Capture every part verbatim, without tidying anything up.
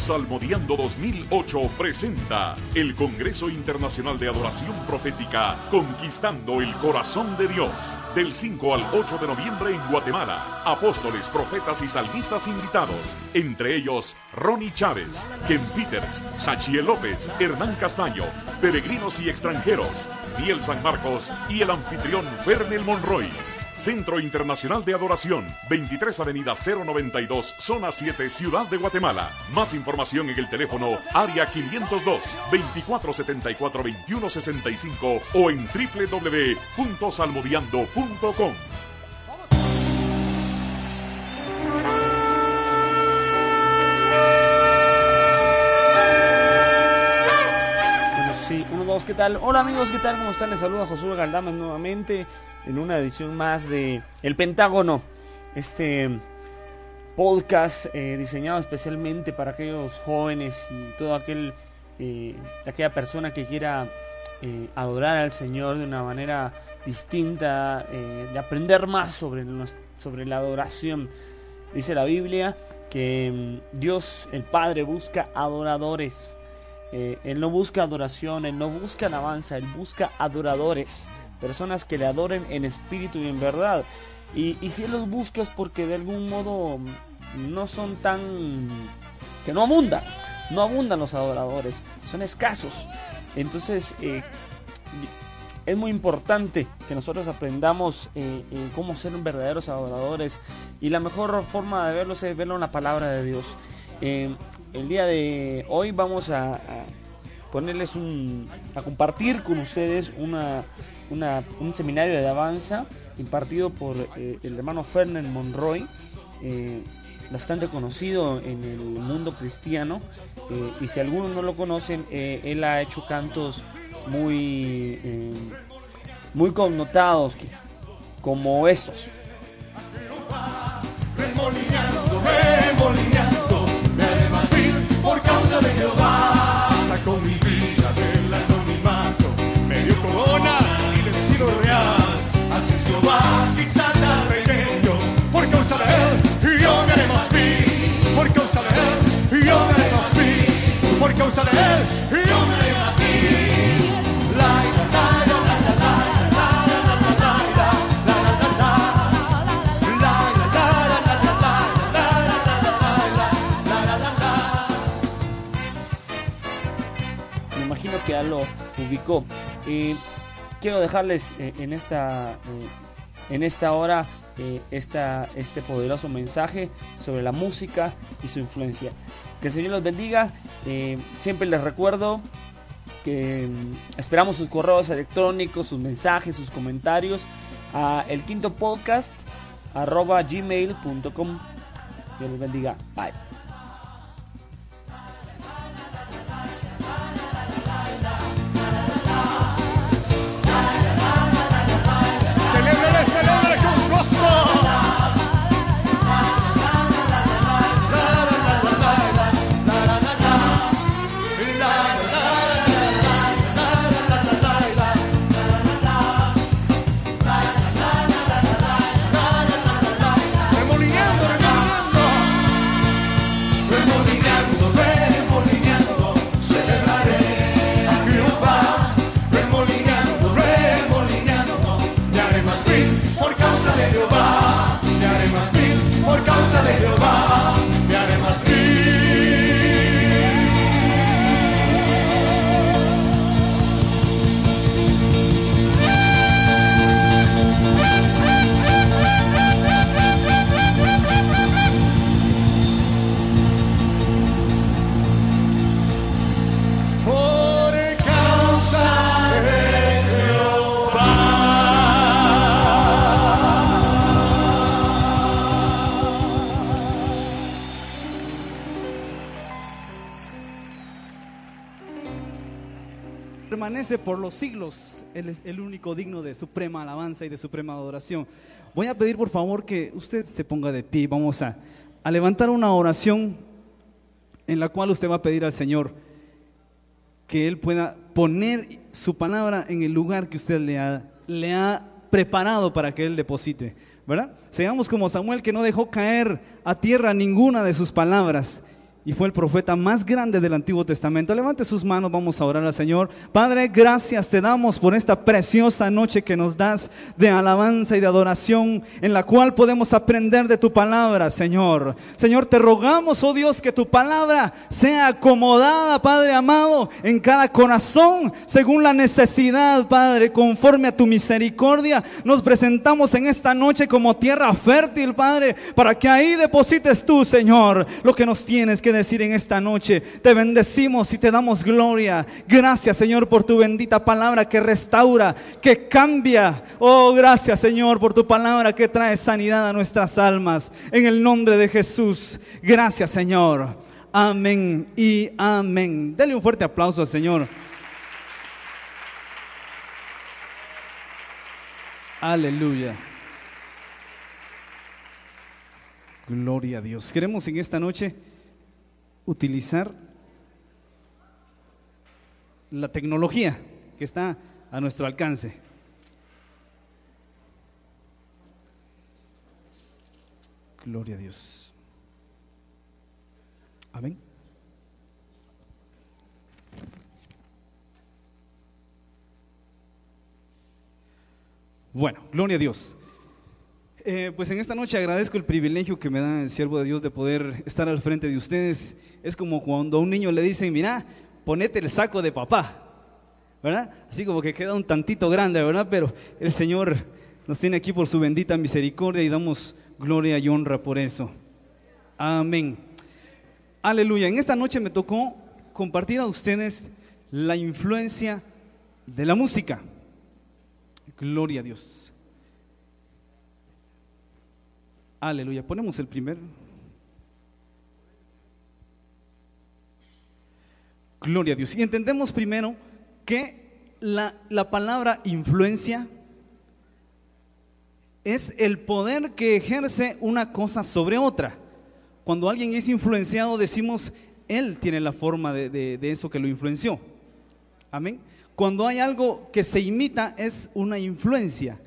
Salmodiando dos mil ocho presenta el Congreso Internacional de Adoración Profética Conquistando el Corazón de Dios. Del cinco al ocho de noviembre en Guatemala. Apóstoles, profetas y salmistas invitados. Entre ellos, Ronnie Chávez, Ken Peters, Sachiel López, Hernán Castaño, peregrinos y extranjeros, Diel San Marcos y el anfitrión Fernel Monroy. Centro Internacional de Adoración, veintitrés Avenida cero noventa y dos, Zona siete, Ciudad de Guatemala. Más información en el teléfono área quinientos dos, veinticuatro setenta y cuatro, veintiuno sesenta y cinco o en doble u doble u doble u punto salmodiando punto com. Sí, uno, dos, ¿qué tal? Hola amigos, ¿qué tal? ¿Cómo están? Les saluda Josué Galdames nuevamente en una edición más de El Pentágono, este podcast eh, diseñado especialmente para aquellos jóvenes y todo aquel eh, aquella persona que quiera eh, adorar al Señor de una manera distinta, eh, de aprender más sobre, sobre la adoración. Dice la Biblia que mm, Dios, el Padre, busca adoradores. Eh, él no busca adoración, Él no busca alabanza, Él busca adoradores, personas que le adoren en espíritu y en verdad. Y, y si Él los busca es porque de algún modo no son tan... que no abundan, no abundan los adoradores, son escasos. Entonces eh, es muy importante que nosotros aprendamos eh, eh, cómo ser verdaderos adoradores, y la mejor forma de verlos es verlo en la palabra de Dios. Eh, El día de hoy vamos a, a ponerles un, a compartir con ustedes una, una, un seminario de alabanza impartido por eh, el hermano Fernel Monroy, eh, bastante conocido en el mundo cristiano, eh, y si algunos no lo conocen, eh, él ha hecho cantos muy, eh, muy connotados que, como estos. Remolineando, remolineando, me haré más vil por causa de Jehová. Sacó mi vida del anonimato, me dio corona y le sigo real. Así es Jehová, y exalta al rey bello. Por causa de él, yo me haré más vil. Por causa de él, yo me haré más vil. Por causa de él, yo me haré más vil. La, la, la, la, la, la, la. Que ya lo ubicó. Eh, quiero dejarles eh, en esta eh, en esta hora eh, esta, este poderoso mensaje sobre la música y su influencia. Que el Señor los bendiga. Eh, siempre les recuerdo que mm, esperamos sus correos electrónicos, sus mensajes, sus comentarios a el quinto podcast arroba gmail punto com. Dios les bendiga. Bye. ¡Celebre con gozo! Remolineando, remolineando, remolineando, remolineando, celebraré a Jehová. Remolineando, remolineando, me haré más vil por causa de Jehová. Me haré más vil por causa de Jehová. Me haré más vil. Por causa de Jehová. Permanece por los siglos. Él es el único digno de suprema alabanza y de suprema adoración. Voy a pedir por favor que usted se ponga de pie. Vamos a, a levantar una oración en la cual usted va a pedir al Señor que Él pueda poner su palabra en el lugar que usted le ha, le ha preparado para que Él deposite, ¿verdad? Seamos como Samuel, que no dejó caer a tierra ninguna de sus palabras, y fue el profeta más grande del Antiguo Testamento. Levante sus manos, vamos a orar al Señor. Padre, gracias te damos por esta preciosa noche que nos das de alabanza y de adoración, en la cual podemos aprender de tu palabra, Señor. Señor, te rogamos, oh Dios, que tu palabra sea acomodada, Padre amado, en cada corazón, según la necesidad, Padre, conforme a tu misericordia. Nos presentamos en esta noche como tierra fértil, Padre, para que ahí deposites tú, Señor, lo que nos tienes que decir en esta noche. Te bendecimos y te damos gloria. Gracias, Señor, por tu bendita palabra que restaura, que cambia. Oh, gracias, Señor, por tu palabra que trae sanidad a nuestras almas. En el nombre de Jesús. Gracias, Señor. Amén y amén. Dele un fuerte aplauso al Señor. Aleluya. Gloria a Dios. Queremos en esta noche utilizar la tecnología que está a nuestro alcance. Gloria a Dios. Amén. Bueno, gloria a Dios. Eh, pues en esta noche agradezco el privilegio que me da el siervo de Dios de poder estar al frente de ustedes. Es como cuando a un niño le dicen, mira, ponete el saco de papá, ¿verdad? Así como que queda un tantito grande, ¿verdad? Pero el Señor nos tiene aquí por su bendita misericordia y damos gloria y honra por eso. Amén. Aleluya. En esta noche me tocó compartir a ustedes la influencia de la música. Gloria a Dios. Aleluya. Ponemos el primer. Gloria a Dios. Y entendemos primero que la, la palabra influencia es el poder que ejerce una cosa sobre otra. Cuando alguien es influenciado, decimos, él tiene la forma de, de, de eso que lo influenció. Amén. Cuando hay algo que se imita, es una influencia.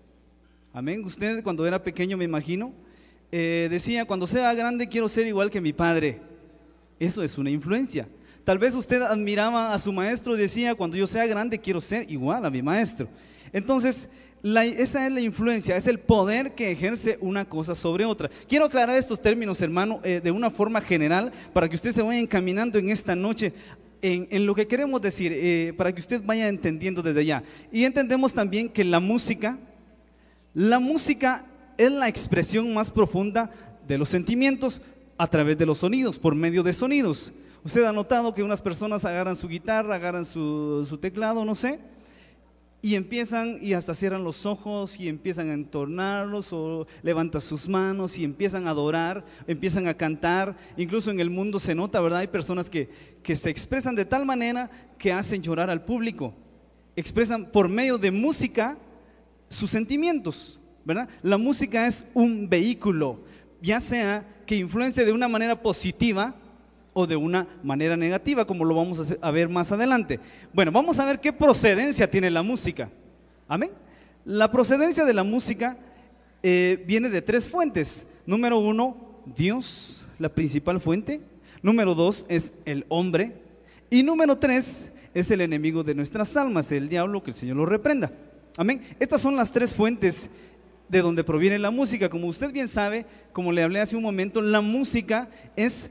Amén. Usted cuando era pequeño, me imagino, eh, decía, cuando sea grande quiero ser igual que mi padre. Eso es una influencia. Tal vez usted admiraba a su maestro y decía, cuando yo sea grande quiero ser igual a mi maestro. Entonces, la, esa es la influencia, es el poder que ejerce una cosa sobre otra. Quiero aclarar estos términos, hermano, eh, de una forma general, para que usted se vaya encaminando en esta noche en, en lo que queremos decir, eh, para que usted vaya entendiendo desde ya. Y entendemos también que la música, la música es la expresión más profunda de los sentimientos a través de los sonidos, por medio de sonidos. Usted ha notado que unas personas agarran su guitarra, agarran su, su teclado, no sé, y empiezan y hasta cierran los ojos y empiezan a entonarlos o levantan sus manos y empiezan a adorar, empiezan a cantar. Incluso en el mundo se nota, ¿verdad? Hay personas que, que se expresan de tal manera que hacen llorar al público. Expresan por medio de música sus sentimientos, ¿verdad? La música es un vehículo, ya sea que influencie de una manera positiva o de una manera negativa, como lo vamos a ver más adelante. Bueno, vamos a ver qué procedencia tiene la música. Amén. La procedencia de la música eh, viene de tres fuentes. Número uno, Dios, la principal fuente. Número dos es el hombre. Y número tres es el enemigo de nuestras almas, el diablo, que el Señor lo reprenda. Amén. Estas son las tres fuentes de donde proviene la música. Como usted bien sabe, como le hablé hace un momento, la música es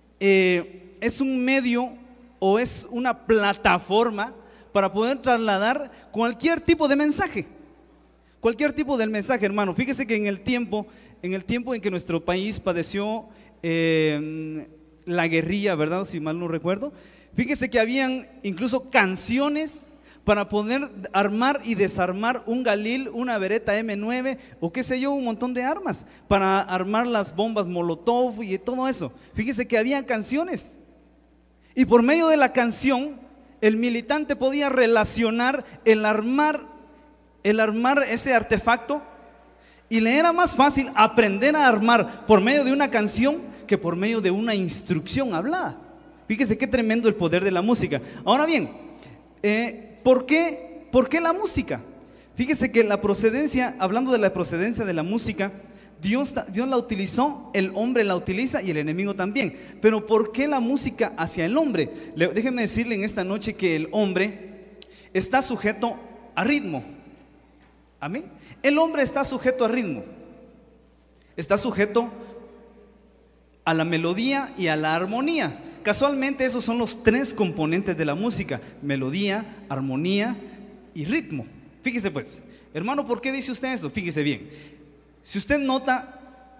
Eh, es un medio o es una plataforma para poder trasladar cualquier tipo de mensaje, cualquier tipo de mensaje, hermano. Fíjese que en el tiempo, en el tiempo en que nuestro país padeció eh, la guerrilla, ¿verdad? Si mal no recuerdo, fíjese que habían incluso canciones para poder armar y desarmar un Galil, una Beretta eme nueve o qué sé yo, un montón de armas para armar las bombas Molotov y todo eso. Fíjese que había canciones y por medio de la canción el militante podía relacionar el armar, el armar ese artefacto, y le era más fácil aprender a armar por medio de una canción que por medio de una instrucción hablada. Fíjese qué tremendo el poder de la música. Ahora bien, eh, ¿Por qué? ¿Por qué la música? Fíjese que la procedencia, hablando de la procedencia de la música, Dios, Dios la utilizó, el hombre la utiliza y el enemigo también. Pero ¿por qué la música hacia el hombre? Le, déjenme decirle en esta noche que el hombre está sujeto a ritmo. Amén. El hombre está sujeto a ritmo. Está sujeto a la melodía y a la armonía. Casualmente esos son los tres componentes de la música: melodía, armonía y ritmo. Fíjese pues, hermano, ¿por qué dice usted eso? Fíjese bien. Si usted nota,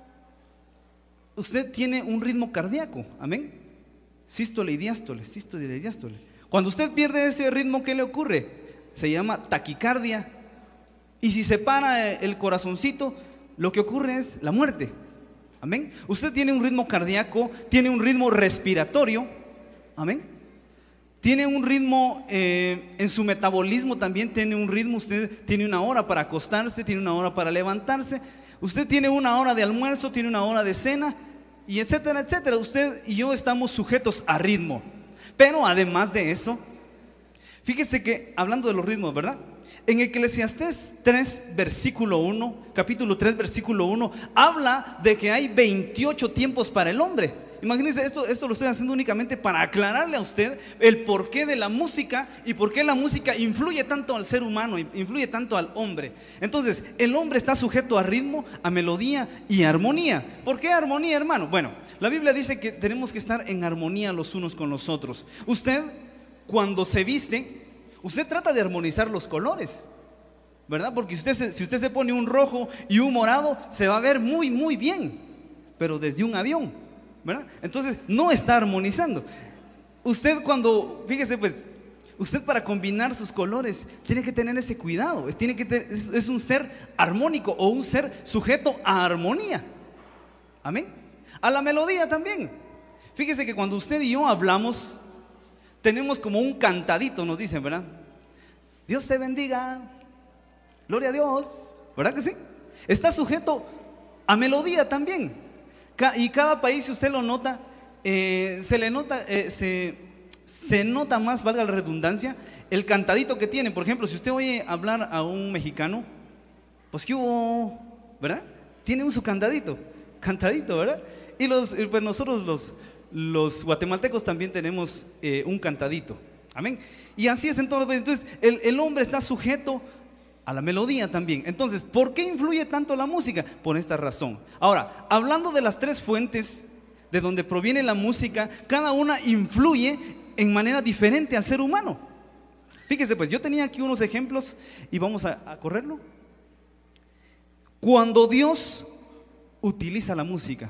usted tiene un ritmo cardíaco, amén. Sístole y diástole, sístole y diástole. Cuando usted pierde ese ritmo, ¿qué le ocurre? Se llama taquicardia. Y si se para el corazoncito, lo que ocurre es la muerte. Amén. Usted tiene un ritmo cardíaco, tiene un ritmo respiratorio, amén. Tiene un ritmo eh, en su metabolismo, también tiene un ritmo. Usted tiene una hora para acostarse, tiene una hora para levantarse. Usted tiene una hora de almuerzo, tiene una hora de cena, y etcétera, etcétera. Usted y yo estamos sujetos a ritmo. Pero además de eso, fíjese que, hablando de los ritmos, ¿verdad? En Eclesiastés tres, versículo uno, capítulo tres, versículo uno, habla de que hay veintiocho tiempos para el hombre. Imagínense, esto, esto lo estoy haciendo únicamente para aclararle a usted el porqué de la música y por qué la música influye tanto al ser humano, influye tanto al hombre. Entonces, el hombre está sujeto a ritmo, a melodía y armonía. ¿Por qué armonía, hermano? Bueno, la Biblia dice que tenemos que estar en armonía los unos con los otros. Usted, cuando se viste, usted trata de armonizar los colores, ¿verdad? Porque usted se, si usted se pone un rojo y un morado, se va a ver muy, muy bien, pero desde un avión, ¿verdad? Entonces no está armonizando. Usted cuando, fíjese pues, usted para combinar sus colores tiene que tener ese cuidado. Es, tiene que tener, es, es un ser armónico o un ser sujeto a armonía. Amén. A la melodía también. Fíjese que cuando usted y yo hablamos, tenemos como un cantadito, nos dicen, ¿verdad? Dios te bendiga, gloria a Dios, ¿verdad que sí? Está sujeto a melodía también. Y cada país, si usted lo nota, eh, se le nota, eh, se, se nota más, valga la redundancia, el cantadito que tiene. Por ejemplo, si usted oye hablar a un mexicano, pues ¿qué hubo? ¿Verdad? Tiene un su cantadito, cantadito, ¿verdad? Y los, pues nosotros los, los guatemaltecos también tenemos eh, un cantadito, amén. Y así es en todos los países. Entonces el, el hombre está sujeto a la melodía también. Entonces, ¿por qué influye tanto la música? Por esta razón. Ahora, hablando de las tres fuentes de donde proviene la música, cada una influye en manera diferente al ser humano. Fíjese pues, yo tenía aquí unos ejemplos y vamos a, a correrlo. Cuando Dios utiliza la música,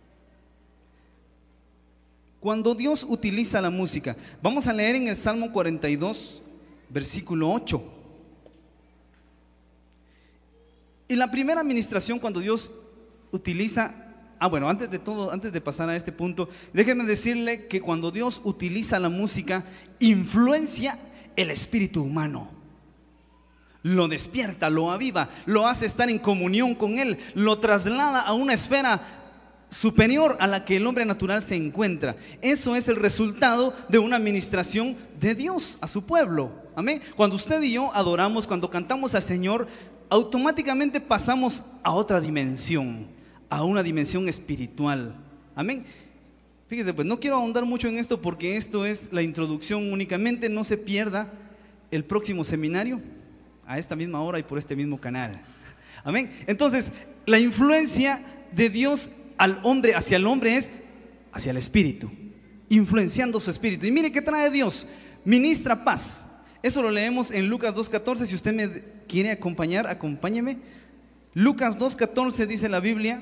cuando Dios utiliza la música, vamos a leer en el Salmo cuarenta y dos, versículo ocho. Y la primera administración, cuando Dios utiliza, ah bueno, antes de todo, antes de pasar a este punto, déjenme decirle que cuando Dios utiliza la música, influencia el espíritu humano, lo despierta, lo aviva, lo hace estar en comunión con Él, lo traslada a una esfera superior a la que el hombre natural se encuentra. Eso es el resultado de una administración de Dios a su pueblo, amén. Cuando usted y yo adoramos, cuando cantamos al Señor, automáticamente pasamos a otra dimensión, a una dimensión espiritual, amén. Fíjese pues, no quiero ahondar mucho en esto porque esto es la introducción únicamente. No se pierda el próximo seminario a esta misma hora y por este mismo canal, amén. Entonces, la influencia de Dios al hombre, hacia el hombre, es hacia el espíritu, influenciando su espíritu. Y mire qué trae Dios: ministra paz. Eso lo leemos en Lucas dos catorce. Si usted me quiere acompañar, acompáñeme. Lucas dos catorce dice la Biblia: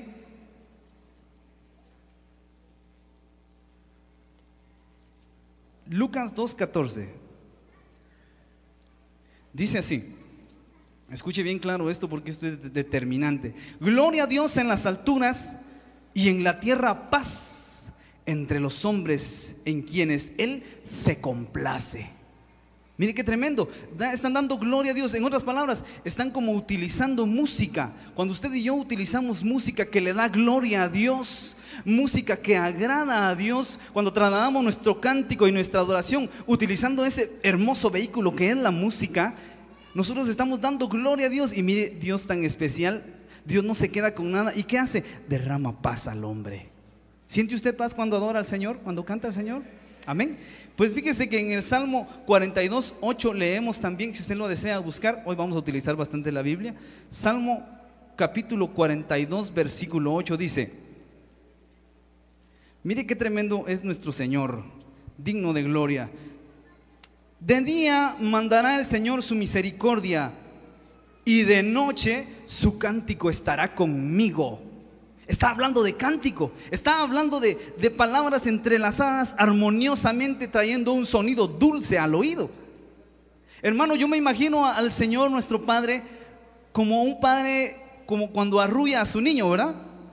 Lucas dos catorce dice así. Escuche bien claro esto porque esto es determinante. Gloria a Dios en las alturas y en la tierra paz entre los hombres en quienes Él se complace. Mire qué tremendo, están dando gloria a Dios. En otras palabras, están como utilizando música. Cuando usted y yo utilizamos música que le da gloria a Dios, música que agrada a Dios, cuando trasladamos nuestro cántico y nuestra adoración utilizando ese hermoso vehículo que es la música, nosotros estamos dando gloria a Dios. Y mire, Dios tan especial Dios no se queda con nada. ¿Y qué hace? Derrama paz al hombre. ¿Siente usted paz cuando adora al Señor? ¿Cuando canta al Señor? Amén. Pues fíjese que en el Salmo cuarenta y dos, ocho leemos también, si usted lo desea buscar, hoy vamos a utilizar bastante la Biblia. Salmo capítulo cuarenta y dos, versículo ocho dice: mire qué tremendo es nuestro Señor, digno de gloria. De día mandará el Señor su misericordia, y de noche su cántico estará conmigo. Está hablando de cántico, está hablando de, de palabras entrelazadas armoniosamente, trayendo un sonido dulce al oído. Hermano, yo me imagino al Señor nuestro Padre como un padre, como cuando arrulla a su niño, ¿verdad?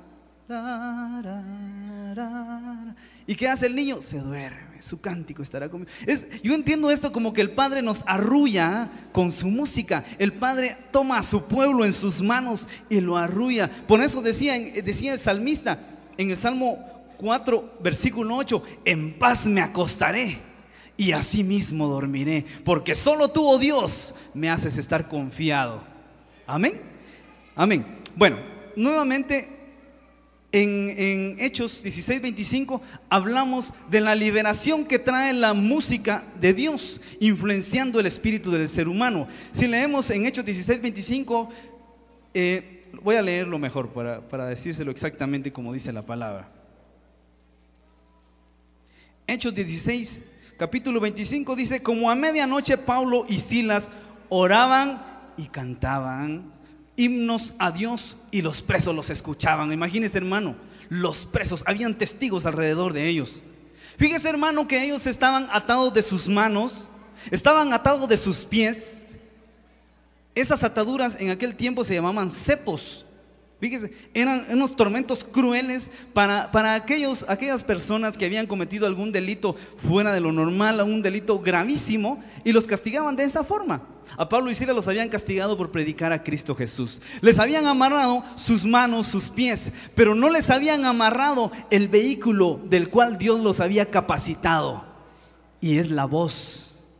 ¿Y qué hace el niño? Se duerme, su cántico estará conmigo. Es, yo entiendo esto como que el Padre nos arrulla con su música. El Padre toma a su pueblo en sus manos y lo arrulla. Por eso decía, decía el salmista en el Salmo cuatro, versículo ocho: en paz me acostaré y asimismo dormiré, porque solo tú, oh Dios, me haces estar confiado. Amén. Amén. Bueno, nuevamente En, en Hechos dieciséis, veinticinco hablamos de la liberación que trae la música de Dios, influenciando el espíritu del ser humano. Si leemos en Hechos dieciséis, veinticinco, eh, voy a leerlo mejor para, para decírselo exactamente como dice la palabra. Hechos dieciséis, capítulo veinticinco dice: como a medianoche Pablo y Silas oraban y cantaban himnos a Dios, y los presos los escuchaban. Imagínese, hermano, los presos, habían testigos alrededor de ellos. Fíjese, hermano, que ellos estaban atados de sus manos, estaban atados de sus pies. Esas ataduras en aquel tiempo se llamaban cepos. Fíjese, eran unos tormentos crueles para, para aquellos, aquellas personas que habían cometido algún delito fuera de lo normal, un delito gravísimo, y los castigaban de esa forma. A Pablo y Silas los habían castigado por predicar a Cristo Jesús. Les habían amarrado sus manos, sus pies, pero no les habían amarrado el vehículo del cual Dios los había capacitado, y es la voz.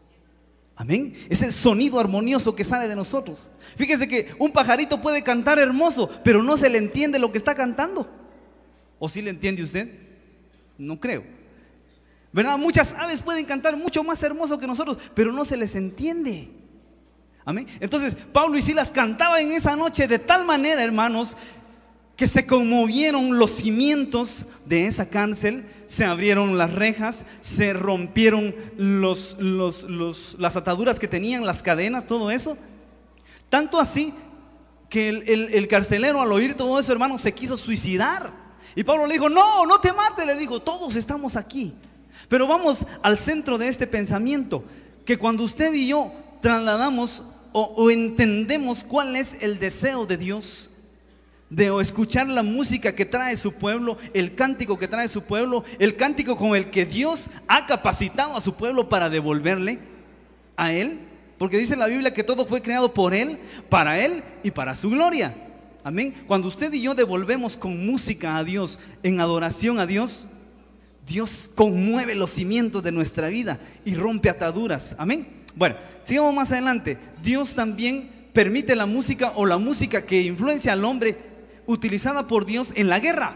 Amén. Es el sonido armonioso que sale de nosotros. Fíjese que un pajarito puede cantar hermoso, pero no se le entiende lo que está cantando. ¿O sí le entiende usted? No creo, ¿verdad? Muchas aves pueden cantar mucho más hermoso que nosotros, pero no se les entiende. Amén. Entonces Pablo y Silas cantaban en esa noche de tal manera, hermanos, que se conmovieron los cimientos de esa cárcel, se abrieron las rejas, se rompieron los, los, los, las ataduras que tenían, las cadenas, todo eso. Tanto así que el, el, el carcelero, al oír todo eso, hermano, se quiso suicidar. Y Pablo le dijo: no, no te mates, le dijo, todos estamos aquí. Pero vamos al centro de este pensamiento, que cuando usted y yo trasladamos o, o entendemos cuál es el deseo de Dios, de escuchar la música que trae su pueblo, el cántico que trae su pueblo, el cántico con el que Dios ha capacitado a su pueblo para devolverle a Él, porque dice la Biblia que todo fue creado por Él, para Él y para su gloria. Amén. Cuando usted y yo devolvemos con música a Dios, en adoración a Dios, Dios conmueve los cimientos de nuestra vida y rompe ataduras. Amén. Bueno, sigamos más adelante. Dios también permite la música, o la música que influencia al hombre, utilizada por Dios en la guerra.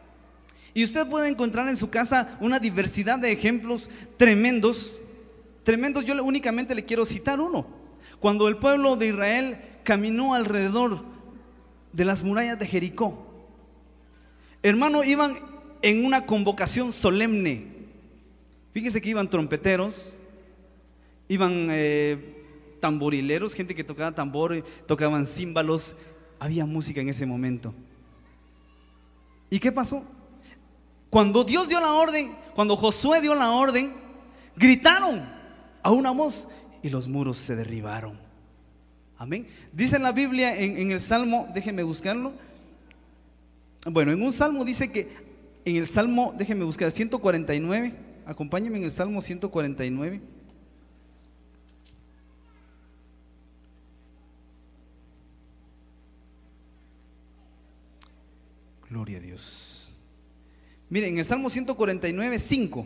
Y usted puede encontrar en su casa una diversidad de ejemplos tremendos, tremendos. Yo únicamente le quiero citar uno. Cuando el pueblo de Israel caminó alrededor de las murallas de Jericó, hermano, iban en una convocación solemne. Fíjese que iban trompeteros, iban eh, tamborileros, gente que tocaba tambor, tocaban címbalos. Había música en ese momento. ¿Y qué pasó? Cuando Dios dio la orden, cuando Josué dio la orden, gritaron a una voz y los muros se derribaron. Amén. Dice la Biblia en, en el Salmo, déjenme buscarlo. Bueno, en un Salmo dice que, en el Salmo, déjenme buscar, ciento cuarenta y nueve, acompáñenme en el Salmo ciento cuarenta y nueve. Gloria a Dios. Miren, en el Salmo ciento cuarenta y nueve, cinco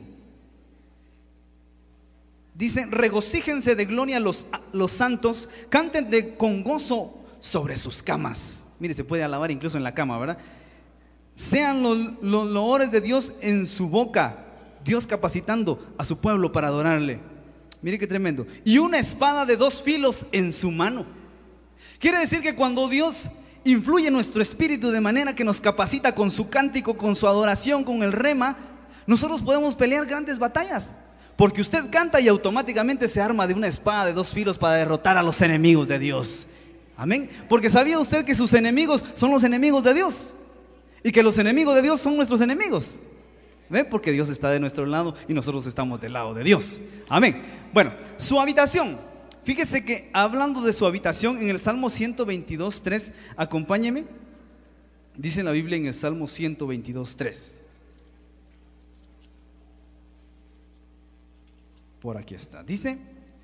dice: regocíjense de gloria los, los santos, canten de, con gozo sobre sus camas. Mire, se puede alabar incluso en la cama, ¿verdad? Sean los, los loores de Dios en su boca, Dios capacitando a su pueblo para adorarle. Mire qué tremendo. Y una espada de dos filos en su mano. Quiere decir que cuando Dios influye en nuestro espíritu de manera que nos capacita con su cántico, con su adoración, con el rema, nosotros podemos pelear grandes batallas. Porque usted canta y automáticamente se arma de una espada de dos filos para derrotar a los enemigos de Dios. Amén. Porque ¿sabía usted que sus enemigos son los enemigos de Dios? Y que los enemigos de Dios son nuestros enemigos. ¿Ve? Porque Dios está de nuestro lado y nosotros estamos del lado de Dios. Amén. Bueno, su habitación. Fíjese que hablando de su habitación, en el Salmo ciento veintidós, tres, acompáñeme. Dice la Biblia en el Salmo ciento veintidós, tres. Por aquí está. Dice: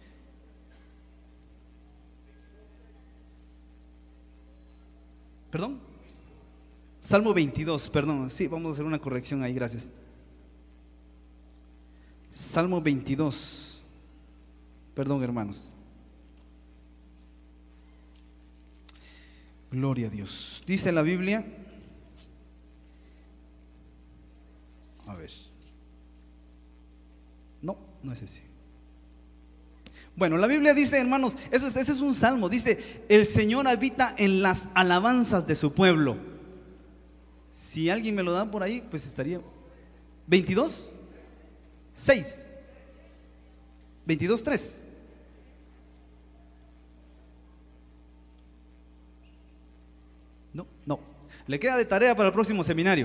¿Perdón? Salmo veintidós, perdón. Sí, vamos a hacer una corrección ahí, gracias. Salmo veintidós. Perdón, hermanos. Gloria a Dios. Dice la Biblia. A ver. No, no es ese. Bueno, la Biblia dice, hermanos, eso es, ese es un salmo. Dice: el Señor habita en las alabanzas de su pueblo. Si alguien me lo da por ahí, pues estaría. ¿veintidós? seis. ¿veintidós, tres? No, no. Le queda de tarea para el próximo seminario.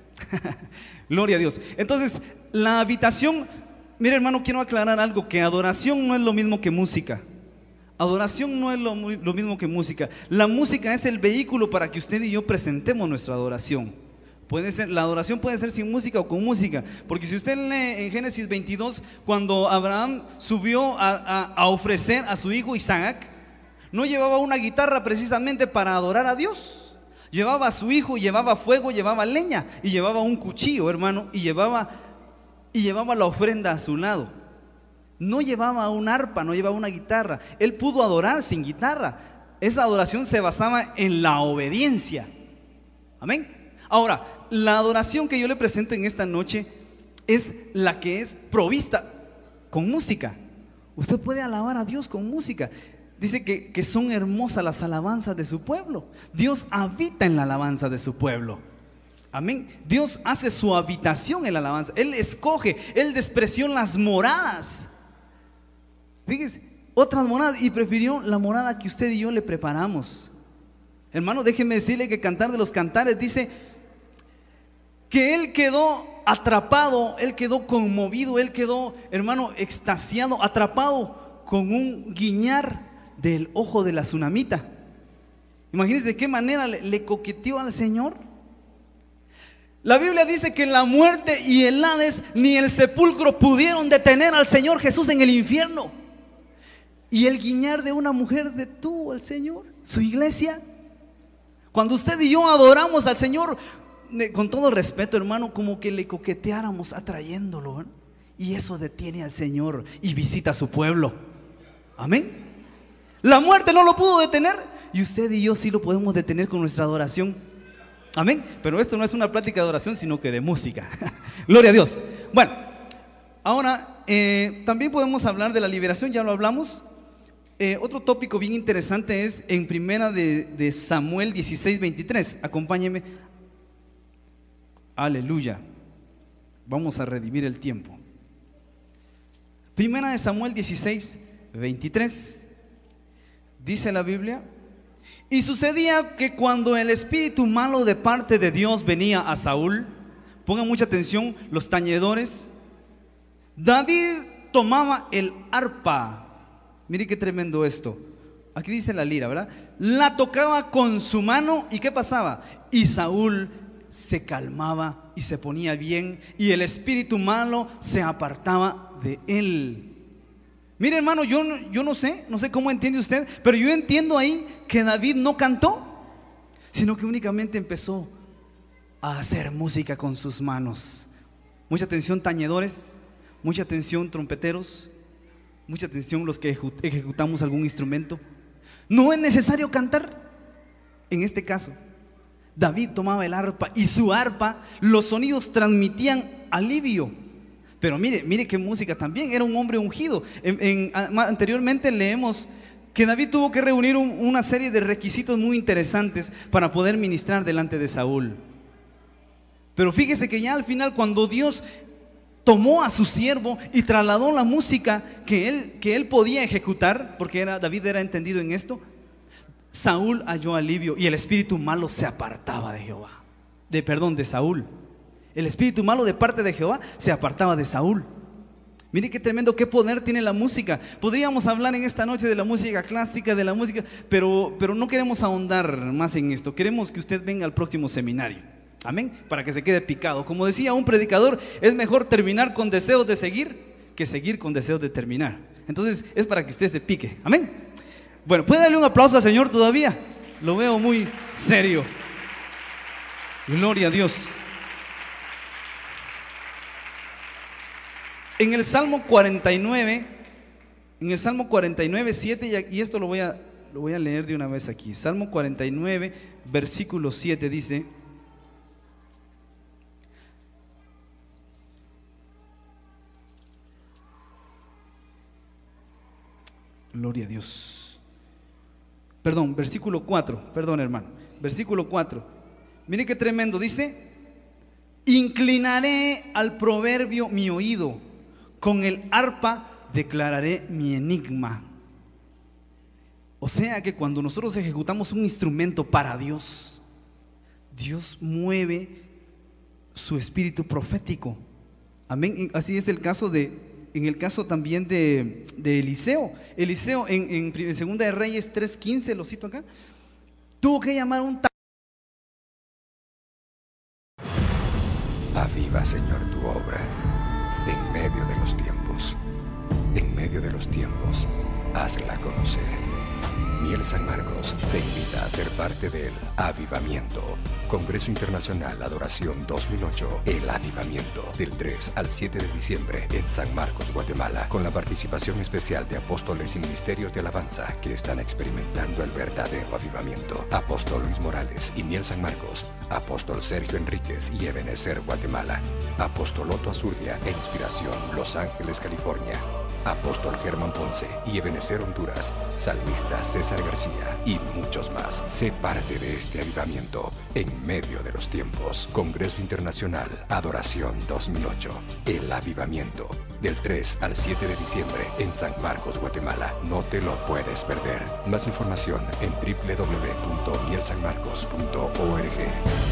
Gloria a Dios. Entonces, la habitación. Mire, hermano, quiero aclarar algo, que adoración no es lo mismo que música. Adoración no es lo, lo mismo que música. La música es el vehículo para que usted y yo presentemos nuestra adoración. Puede ser, la adoración puede ser sin música o con música. Porque si usted lee en Génesis veintidós, cuando Abraham subió a, a, a ofrecer a su hijo Isaac, no llevaba una guitarra precisamente para adorar a Dios. Llevaba a su hijo, llevaba fuego, llevaba leña y llevaba un cuchillo, hermano, y llevaba... y llevaba la ofrenda a su lado. No llevaba un arpa, no llevaba una guitarra. Él pudo adorar sin guitarra. Esa adoración se basaba en la obediencia. Amén. Ahora, la adoración que yo le presento en esta noche es la que es provista con música. Usted puede alabar a Dios con música. Dice que, que son hermosas las alabanzas de su pueblo. Dios habita en la alabanza de su pueblo. Amén. Dios hace su habitación en la alabanza. Él escoge, Él despreció las moradas. Fíjese, otras moradas, y prefirió la morada que usted y yo le preparamos. Hermano, déjeme decirle que Cantar de los Cantares dice que Él quedó atrapado, Él quedó conmovido, Él quedó, hermano, extasiado, atrapado con un guiñar del ojo de la tsunamita. Imagínense de qué manera le, le coqueteó al Señor. La Biblia dice que la muerte y el Hades ni el sepulcro pudieron detener al Señor Jesús en el infierno. Y el guiñar de una mujer detuvo al Señor, su iglesia. Cuando usted y yo adoramos al Señor, con todo respeto, hermano, como que le coqueteáramos atrayéndolo, ¿eh? Y eso detiene al Señor y visita a su pueblo. Amén. La muerte no lo pudo detener y usted y yo sí lo podemos detener con nuestra adoración. Amén. Pero esto no es una plática de adoración, sino que de música. Gloria a Dios. Bueno, ahora eh, también podemos hablar de la liberación, ya lo hablamos. Eh, otro tópico bien interesante es en primera de, de Samuel dieciséis, veintitrés. Acompáñeme. Aleluya. Vamos a redimir el tiempo. Primera de Samuel dieciséis, veintitrés. Dice la Biblia: y sucedía que cuando el espíritu malo de parte de Dios venía a Saúl, pongan mucha atención los tañedores, David tomaba el arpa. Mire qué tremendo esto. Aquí dice la lira, ¿verdad? La tocaba con su mano y ¿qué pasaba? Y Saúl se calmaba y se ponía bien y el espíritu malo se apartaba de él. Mire, hermano, yo, yo no sé, no sé cómo entiende usted, pero yo entiendo ahí que David no cantó, sino que únicamente empezó a hacer música con sus manos. Mucha atención tañedores, mucha atención trompeteros, mucha atención los que ejecutamos algún instrumento. No es necesario cantar. En este caso, David tomaba el arpa y su arpa, los sonidos transmitían alivio. Pero mire, mire qué música también, era un hombre ungido. En, en, anteriormente leemos que David tuvo que reunir un, una serie de requisitos muy interesantes para poder ministrar delante de Saúl. Pero fíjese que ya al final, cuando Dios tomó a su siervo y trasladó la música que él, que él podía ejecutar, porque era, David era entendido en esto, Saúl halló alivio y el espíritu malo se apartaba de Jehová, de perdón, de Saúl. El espíritu malo de parte de Jehová se apartaba de Saúl. Mire qué tremendo, qué poder tiene la música. Podríamos hablar en esta noche de la música clásica, de la música, pero, pero no queremos ahondar más en esto. Queremos que usted venga al próximo seminario. Amén, para que se quede picado. Como decía un predicador, es mejor terminar con deseos de seguir que seguir con deseos de terminar. Entonces es para que usted se pique. Amén. Bueno, ¿puede darle un aplauso al Señor todavía? Lo veo muy serio. Gloria a Dios. En el Salmo cuarenta y nueve, en el Salmo cuarenta y nueve, siete, y esto lo voy a, lo voy a leer de una vez aquí. Salmo cuarenta y nueve, versículo siete dice: gloria a Dios. Perdón, versículo cuatro, perdón hermano, versículo cuatro. Mire qué tremendo, dice: inclinaré al proverbio mi oído, con el arpa declararé mi enigma. O sea que cuando nosotros ejecutamos un instrumento para Dios, Dios mueve su espíritu profético. Amén. Así es el caso de, en el caso también de, de Eliseo. Eliseo en, en, en Segunda de Reyes tres quince, lo cito acá, tuvo que llamar a un Aviva, Señor, tu obra en medio de los tiempos. En medio de los tiempos, hazla conocer. Miel San Marcos te invita a ser parte del Avivamiento. Congreso Internacional Adoración dos mil ocho, El Avivamiento, del tres al siete de diciembre en San Marcos, Guatemala, con la participación especial de apóstoles y ministerios de alabanza que están experimentando el verdadero avivamiento. Apóstol Luis Morales y Miel San Marcos, Apóstol Sergio Enríquez y Ebenezer, Guatemala, Apóstol Otto Azurdia e Inspiración, Los Ángeles, California, Apóstol Germán Ponce y Ebenezer, Honduras, Salmista César García y muchos más. Sé parte de este avivamiento en medio de los tiempos. Congreso Internacional Adoración dos mil ocho, El Avivamiento, del tres al siete de diciembre en San Marcos, Guatemala. No te lo puedes perder. Más información en doble u doble u doble u punto miel san marcos punto org.